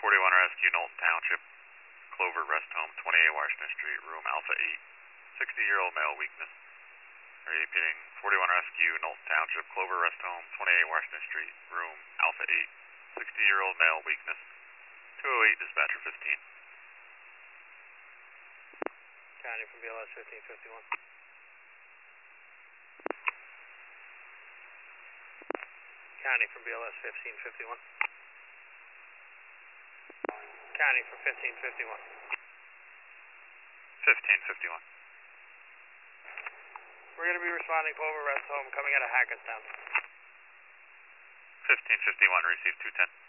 41 Rescue, Knowlton Township, Clover Rest Home, 28 Washington Street, room Alpha 8, 60-year-old male, weakness. Repeating, 41 Rescue, Knowlton Township, Clover Rest Home, 28 Washington Street, room Alpha 8, 60-year-old male, weakness. 208, dispatcher 15. County from BLS 1551. County from BLS 1551. County from 1551. 1551. We're going to be responding Clover Rest Home coming out of Hackettstown. 1551, received 210.